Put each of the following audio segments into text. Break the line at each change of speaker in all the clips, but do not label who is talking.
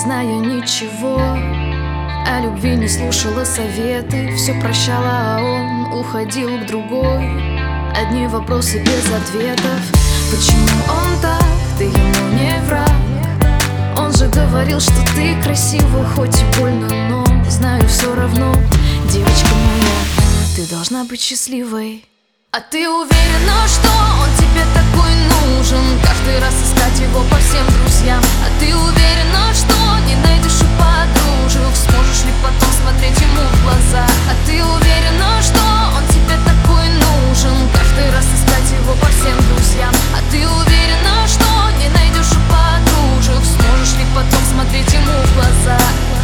зная ничего. О любви не слушала советы, все прощала, а он уходил к другой. Одни вопросы без ответов. Почему он так, ты ему не враг? Он же говорил, что ты красива, хоть и больно, но знаю все равно, девочка моя, ты должна быть счастливой. А ты уверена, что он тебе такой нужен? Каждый раз искать его по всем друзьям. А ты уверена, что не найдешь у подружек? Сможешь ли потом смотреть ему в глаза? А ты уверена, что он тебе такой нужен? Каждый раз искать его по всем друзьям. А ты уверена, что не найдешь у подружек? Сможешь ли потом смотреть ему в глаза?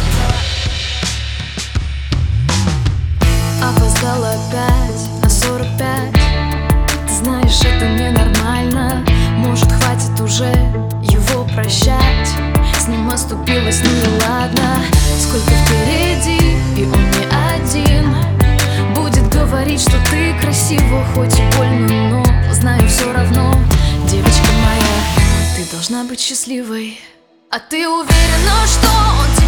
Опоздала опять на 45. Ты знаешь, это ненормально. Может, хватит уже его прощать? С ним оступилась, ну и ладно. Сколько впереди, и он не один. Будет говорить, что ты красива, хоть и больно, но знаю все равно, девочка моя, ты должна быть счастливой. А ты уверена, что он тебе